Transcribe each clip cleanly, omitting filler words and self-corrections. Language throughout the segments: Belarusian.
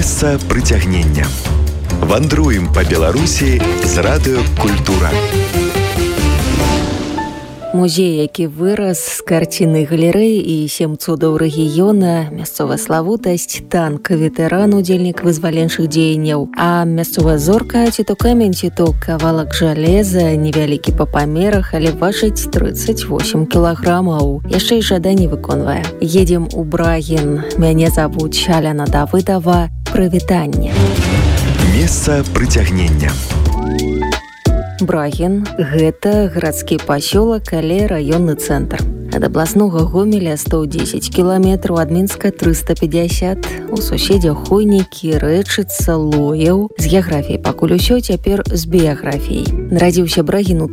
Месца прыцягнення. Вандруем па Беларусі з радыёкультура. Музей, які вырас з карціны галерэі і 7 цудоў рэгіёна, мясцовая славутасць, танк, ветэран, удзельнік вызваленчых дзеянняў, а мясцовая зорка, ці то камень, ці то кавалак жалеза, невялікі па памерах, але важыць 38 кілаграмаў. Яшчэ і жаданні выконвае. Едзем у Брагін. Мяне завуць Аляна Давыдова. Прывітанне. Месца прыцягнення. Брагін – гэта гарадскі пасёлак, але раённы цэнтр. Ад абласнога Гомеля 110 кіламетраў, ад Мінска 350. У суседзях Хойнікі, Рэчыца, Лоеў. З геаграфіяй пакуль усё, цяпер з біяграфіяй. Нарадзіўся Брагін у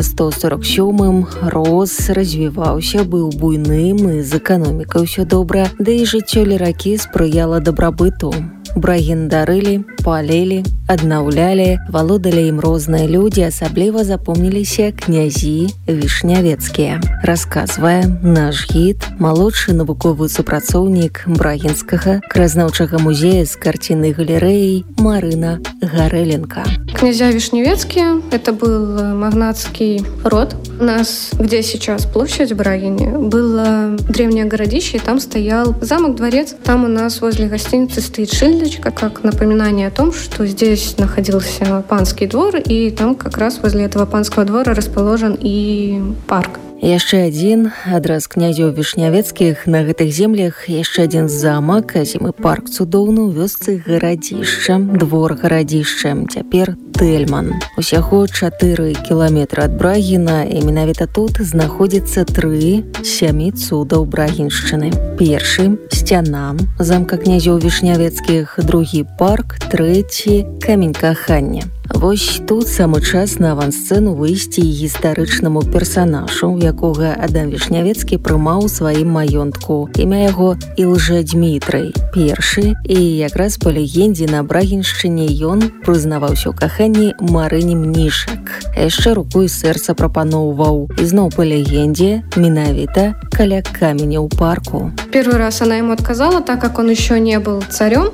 1147-м, рос, развіваўся, быў буйным і з эканомікай усё добра, да і жыццё ліракі спрыяла дабрабыту. Брагін дарылі, палілі, аднаўлялі, валодалі ім розныя людзі, асабліва запомніліся князі вішнявецкія. Расказвае наш гід, малодшы навуковы супрацоўнік Брагінскага краязнаўчага музея з карціны галерэі Марына Гарэленко. Князья Вишневецкие – это был магнатский род. У нас, где сейчас площадь в Брагине, было древнее городище, и там стоял замок-дворец. Там у нас возле гостиницы стоит шильдочка, как напоминание о том, что здесь находился панский двор, и там как раз возле этого панского двора расположен и парк. Яшчэ адзін адраз князёў вішнявецкіх на гэтых землях, яшчэ адзін замак, а зімы парк цудоўны ў вёсцы гарадзішча, двор гарадзішча, цяпер Тэльман. Усяго 4 кіламетры ад Брагіна, і менавіта тут знаходзіцца 3 з 7 цудаў брагіншчыны. Першы – сцяна замка князёў вішнявецкіх, другі – парк, трэці – камень кахання. Вось тут самы час на авансцэну выйсці гістарычнаму персанажу, якога Адам Вішнявецкі прымаў у сваім маёнтку. Імя яго Ілжа Дмітрый. Першы, і якраз па легендзе на Брагіншчыне ён прызнаваўся ў каханні Марыне Мнішак. Яшчэ руку і сэрца прапаноўваў. І зноў па легендзе менавіта каля каменя ў парку. Первый раз она ему отказала, так как он еще не был царем.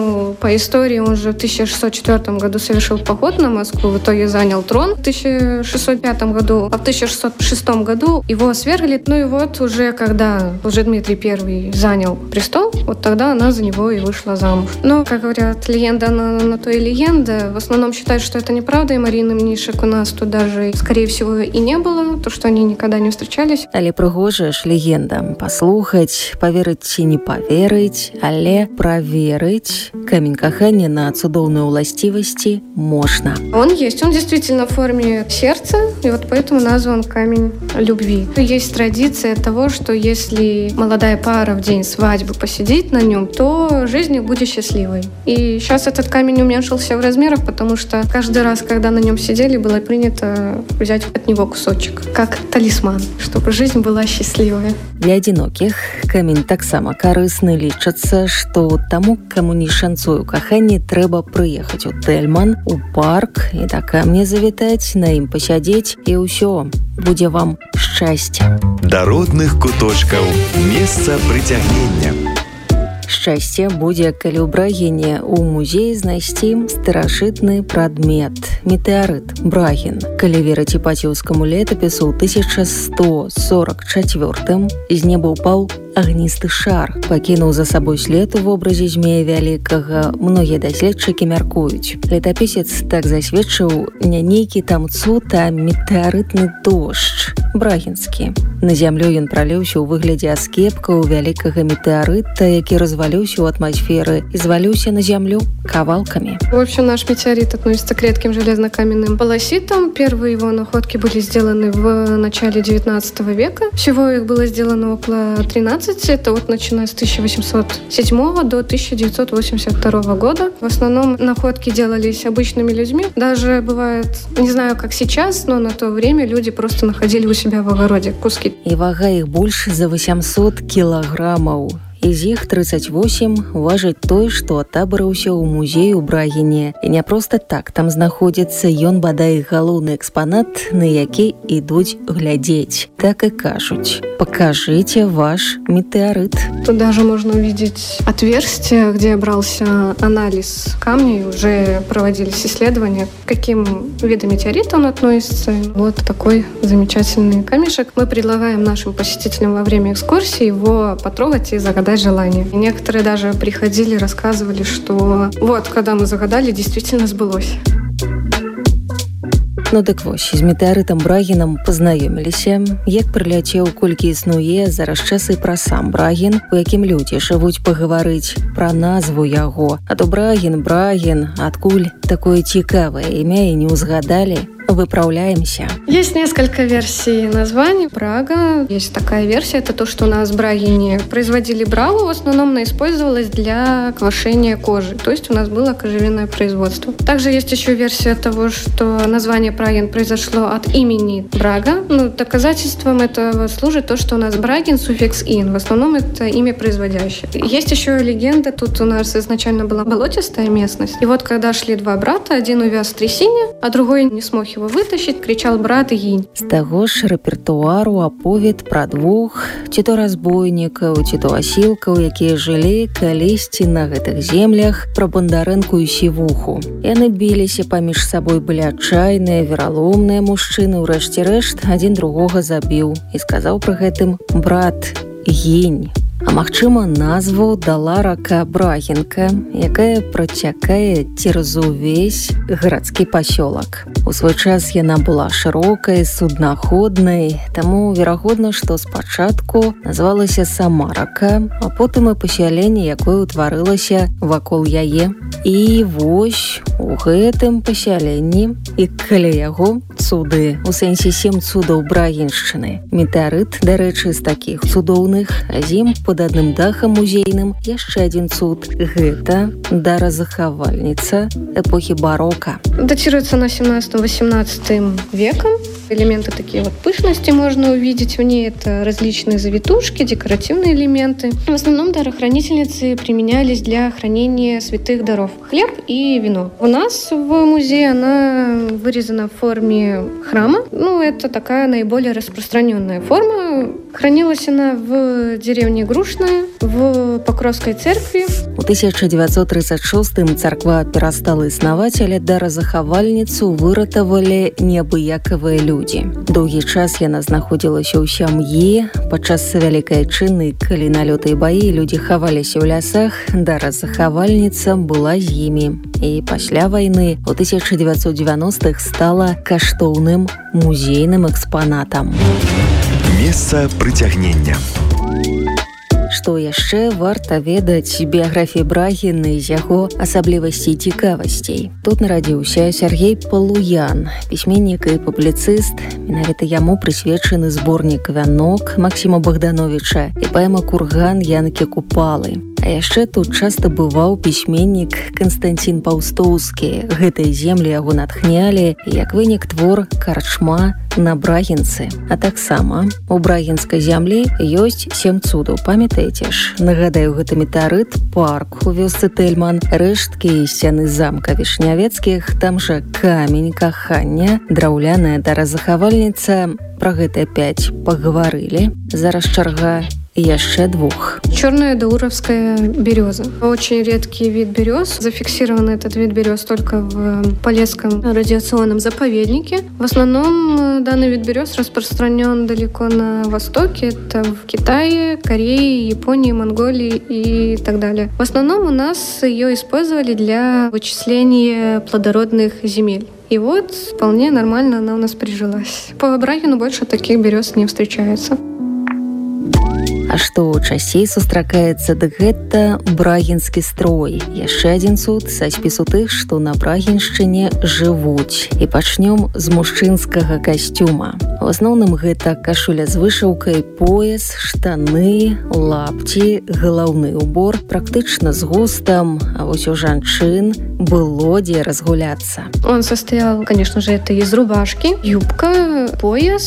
По истории он же в 1604 году совершил поход на Москву, в итоге занял трон в 1605 году, а в 1606 году его свергли. И вот уже когда Лжедмитрий I занял престол, вот тогда она за него и вышла замуж. Но, как говорят, легенда на то и легенда. В основном считают, что это неправда, и Марины Мнишек у нас тут даже, скорее всего, и не было, то, что они никогда не встречались. Але прыгожая ж легенда. Паслухаць, паверыць ці не паверыць, але праверыць камень кахання на цудоўныя ўласцівасці можна. Он есть, он действительно в форме сердца, и вот поэтому назван камень любви. Есть традиция того, что если молодая пара в день свадьбы посидит на нем, то жизнь их будет счастливой. И сейчас этот камень уменьшился в размерах, потому что каждый раз, когда на нем сидели, было принято взять от него кусочек, как талисман, чтобы жизнь была счастливая. Для адзінокіх камень таксама карысны, лічыцца, што таму, каму не шанцуе ў каханні, трэба прыехаць у Тэльман, у парк і да камня завітаць, на ім пасядзець, і ўсё, будзе вам шчасце. Да родных куточкаў. Месца прыцягнення. Шчасце будзе, калі ў Брагіне ў музеі знайсці старажытны прадмет – метэарыт Брагін. Калі верыць іпаціўскаму летапісу, ў 1144-м з неба ўпаў агністы шар, пакінуў за сабой след у вобразе змея вялікага. Многія даследчыкі мяркуюць. Летапісец так засведчыў не нейкі там цуд, а метэарытны дождж брагінскі. На зямлю ён праліўся ў выглядзе аскепкаў вялікага метэарыта, які разваліўся ў атмасферы і зваліўся на зямлю кавалкамі. В общем, наш метеорит относится к редким железнокаменным полоситам. Первые его находки были сделаны в начале 19 века. Всего их было сделано около 13. Это вот начиная с 1807 до 1982 года. В основном находки делались обычными людьми. Даже бывает, не знаю, как сейчас, но на то время люди просто находили у себя в огороде куски. І вага іх больш за 800 кілаграмаў. Из іх 38 важыць той, што атабарыўся ў музеі ў Брагіне. І не проста так, там знаходзіцца ён бадай галоўны экспанат, на які ідуць глядзець. Так и кажуць: покажите ваш метеорит. Тут даже можно увидеть отверстие, где брался анализ камня, и уже проводились исследования, к каким видам метеорита он относится. Вот такой замечательный камешек. Мы предлагаем нашим посетителям во время экскурсии его потрогать и загадать желание. И некоторые даже приходили, рассказывали, что вот, когда мы загадали, действительно сбылось. Ну дык вось, з метэарытам Брагінам пазнаёміліся, як прыляцеў, колькі існуе, зараз час і пра сам Брагін, у якім людзі жывуць, пагаварыць пра назву яго. А то Брагін, адкуль такое цікавае імя і не ўзгадалі? Выправляемся. Есть несколько версий названий. Брага. Есть такая версия, это то, что у нас в Брагине производили брагу, в основном она использовалась для квашения кожи. То есть у нас было кожевенное производство. Также есть еще версия того, что название Брагин произошло от имени Брага. Доказательством этого служит то, что у нас Брагин, суффикс «ин». В основном это имя производящее. Есть еще легенда. Тут у нас изначально была болотистая местность. И вот когда шли два брата, один увяз в трясине, а другой не смог его вытащить, кричал брат «Гинь». З таго ж рэпертуару аповед пра двух ці то разбойнікаў, ці то асілкаў, якія жылі калісьці на гэтых землях, пра Бандарэнку і Сівуху. Яны біліся паміж сабой, былі адчайныя, вераломныя мужчыны. У рэшце рэшт адзін другога забіў і сказаў пры гэтым: брат, гінь. А магчыма, назву дала рака Брагінка, якая працякае цераз увесь гарадскі пасёлак. У свой час яна была шырокай, суднаходнай, таму верагодна, што спачатку назвалася сама рака, а потым і пасяленне, якое ўтварылася вакол яе. І вось у гэтым пасяленні і каля яго цуды, у сэнсе 7 цудаў Брагіншчыны. Метэарыт, дарэчы, з такіх цудоўных, а з ім пад адным дахам музейным яшчэ адзін цуд. Гэта даразахавальніца эпохі барока. Датируется на 17-18 веком. Элементы такие вот пышности можно увидеть в ней. Это различные завитушки, декоративные элементы. В основном дарохранительницы применялись для хранения святых даров. Хлеб и вино. У нас в музее она вырезана в форме храма. Это такая наиболее распространенная форма. Хранилась она в деревне Грушная, в Покровской церкви. У 1936-м царква перастала існаваць, але даразахавальніцу выратавалі неабыякавыя людзі. Доўгі час яна знаходзілася ў сям'і. Падчас вялікай айчынны, калі налёты і баі, людзі хаваліся ў лясах, даразахавальніца была з імі. І пасля вайны у 1990-х стала каштоўным музейным экспанатам. Месца прыцягнення. Што яшчэ варта ведаць біяграфіі Брагіна з яго асаблівасцей і цікавасцей. Тут нарадзіўся Сергей Палуян, пісьменнік і публіцыст. Менавіта яму прысвечаны зборнік «Вянок» Максіма Богдановича і паэма «Курган» Янкі Купалы. А яшчэ тут часта бываў пісьменнік Канстанцін Паўстоўскі. Гэтыя землі яго натхнялі, як вынік твор «Карчма» на Брагінцы. А таксама у брагінскай зямлі ёсць 7 цудаў. Памятаеце ж? Нагадаю, гэта метэарыт, парк у вёсцы Тэльман, рэшткі і сцяны замка Вішнявецкіх, там жа камень кахання, драўляная даразахавальніца. Пра гэта 5 пагаварылі. Зараз чарга еще 2. Черная дауровская береза. Очень редкий вид берез. Зафиксирован этот вид берез только в Полесском радиационном заповеднике. В основном данный вид берез распространен далеко на востоке. Это в Китае, Корее, Японии, Монголии и так далее. В основном у нас ее использовали для вычисления плодородных земель. И вот вполне нормально она у нас прижилась. По Брагину больше таких берез не встречается. А што часцей сустракаецца, дык гэта брагінскі строй. Яшчэ адзін цуд са спісу тых, што на Брагіншчыне жывуць. І пачнём з мужчынскага касцюма. У асноўным гэта кашуля з вышыўкай, пояс, штаны, лапці, галаўны ўбор, практычна з густам, а вось у жанчын было дзе разгуляцца. Он состоял, конечно же, это из рубашки, юбка, пояс,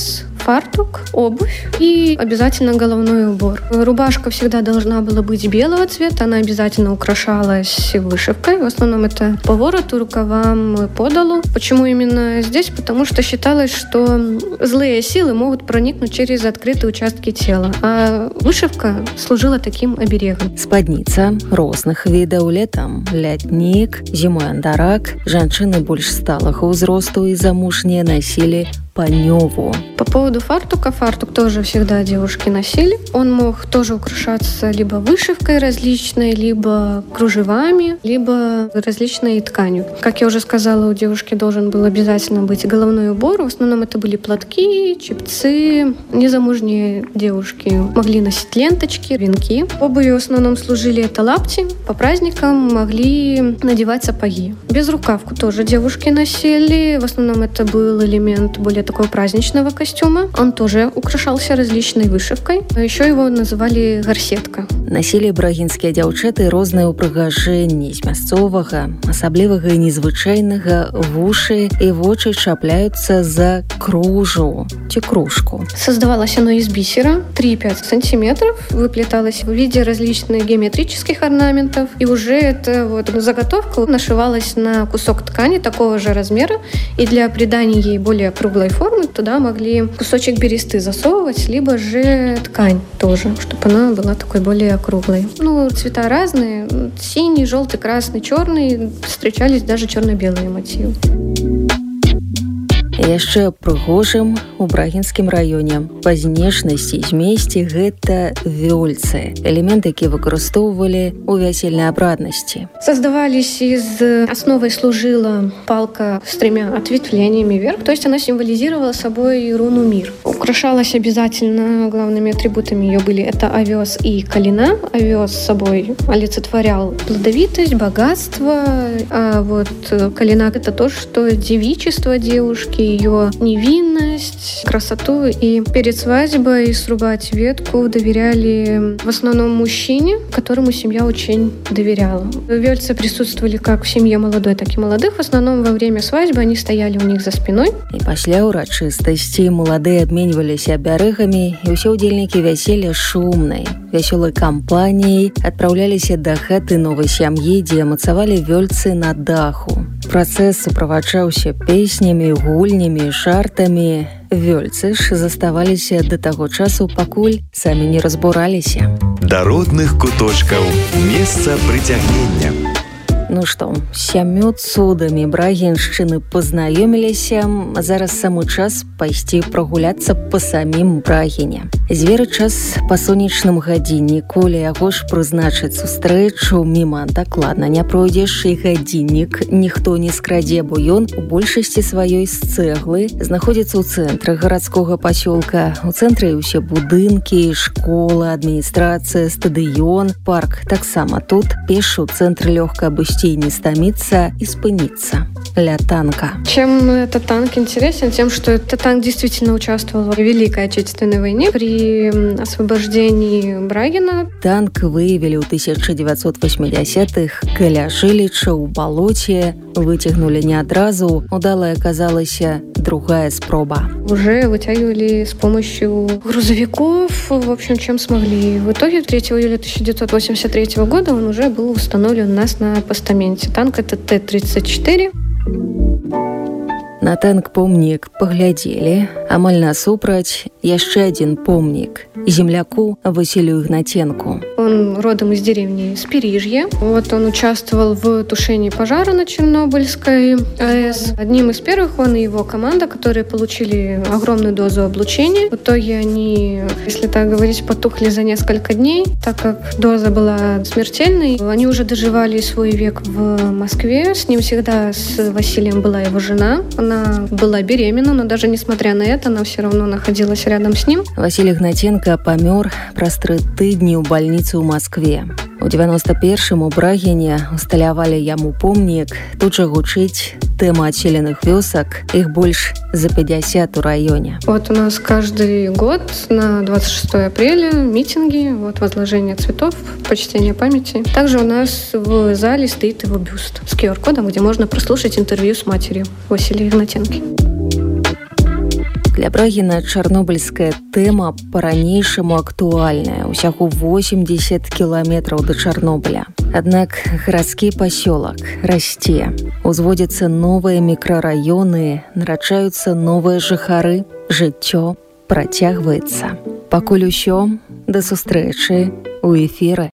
фартук, обувь и обязательно головной убор. Рубашка всегда должна была быть белого цвета, она обязательно украшалась вышивкой. В основном это по вороту, рукавам, подолу. Почему именно здесь? Потому что считалось, что злые силы могут проникнуть через открытые участки тела, а вышивка служила таким оберегом. Спадница розных відаў, летом лятнік, зімой андарак. Жанчыны больш сталага ўзросту і замужнія носили панёву. По поводу фартука. Фартук тоже всегда девушки носили. Он мог тоже украшаться либо вышивкой различной, либо кружевами, либо различной тканью. Как я уже сказала, у девушки должен был обязательно быть головной убор. В основном это были платки, чепцы. Незамужние девушки могли носить ленточки, венки. Обувью в основном служили это лапти. По праздникам могли надевать сапоги. Безрукавку тоже девушки носили. В основном это был элемент более такого праздничного костюма. Он тоже украшался различной вышивкой. Еще его называли гарсетка. Носили брагінскія дзяўчаты розныя ўпрыгажэнні з мясцовага, асаблівага і незвычайнага. Вушы і вочы чапляюцца за кружу ці кружку. Создавалось оно из бисера 3-5 сантиметров, выплеталось в виде различных геометрических орнаментов, и уже эта заготовка нашивалась на кусок ткани такого же размера, и для придания ей более круглой формы туда могли кусочек бересты засовывать, либо же ткань тоже, чтобы она была такой более округлой. Цвета разные. Синий, желтый, красный, черный. Встречались даже черно-белые мотивы. Яшчэ прыгожым у брагінскім раёне па знешнасці змесце гэта вёльцы, элементы, які выкарыстоўвалі ў вясельнай абраднасці. Создавались основой служила палка с 3 ответвлениями вверх, то есть она символизировала собой руну мир. Украшалась обязательно, главными атрибутами ее были это овес и калина. Овес с собой олицетворял плодовитость, богатство, а калина это то, что девичество девушки, ее невинность, красоту. И перед свадьбой срубать ветку доверяли в основном мужчине, которому семья очень доверяла. Вельцы присутствовали как в семье молодой, так и молодых. В основном во время свадьбы они стояли у них за спиной. И пасля урачыстасці маладыя абменьваліся абярэгамі, і ўсе ўдзельнікі вяселля шумнай, вясёлай кампаніяй адпраўляліся да хаты новай сям'і, дзе мацавалі вёльцы на даху. Працэс суправаджаўся песнямі, гульнямі, жартамі. Вёльцы ж заставаліся да таго часу, пакуль самі не разбураліся. Да родных куточкаў месца прыцягнення. Ну што, з 7 цудамі брагіншчыны пазнаёміліся, зараз самы час пайсці прагуляцца па самім Брагіне. Зверы час па сонечным гадзінніку, ля яго ж прызначыць сустрэчу міма дакладна не пройдзеш, і гадзіннік ніхто не скрадзе, бо ён у большасці сваёй з цэглы знаходзіцца ў цэнтры гарадскога пасёлка. У цэнтры ўсе будынкі, школа, адміністрацыя, стадыён, парк. Таксама тут пешы ў цэнтры лёгка абысці, не стомиться и спыниться. Ля танка. Чем этот танк интересен? Тем, что этот танк действительно участвовал в Великой Отечественной войне при освобождении Брагіна. Танк выявили ў 1980-х каля жыліча ў балоце, выцягнули не адразу, удалая аказалася другая спроба. Уже вытягивали с помощью грузовиков, в общем, чем смогли. В итоге 3 июля 1983 года он уже был установлен у нас на постаменте. Танк это Т-34. На танк-помнік паглядзелі, амаль насупраць яшчэ адзін помнік земляку Василию Игнатенку. Он родом из деревни Спирижье. Он участвовал в тушении пожара на Чернобыльской АЭС. Одним из первых он и его команда, которые получили огромную дозу облучения. В итоге они, если так говорить, потухли за несколько дней, так как доза была смертельной. Они уже доживали свой век в Москве. С ним всегда, с Василием, была его жена. Она была беременна, но даже несмотря на это, она все равно находилась рядом с ним. Василий Игнатенко памёр праз 3 тыдні ў бальніцы ў Москве. У 91-м у Брагіне усталявалі яму помнік. Тут жа гучыць тэма адселеных вёсак, іх больш за 50 у раёне. У нас каждый год на 26 апреля митинги, возложение цветов, почтение памяти. Также у нас в зале стоит его бюст с QR-кодом, где можно прослушать интервью с матерью Василия Игнатенки. Для Брагіна чарнобыльская тэма па-ранейшаму актуальная. Усяго 80 кіламетраў да Чарнобыля. Аднак гарадскі пасёлак расце. Узводзяцца новыя мікрараёны, нараджаюцца новыя жыхары. Жыццё працягваецца. Пакуль усё, да сустрэчы ў эфіры.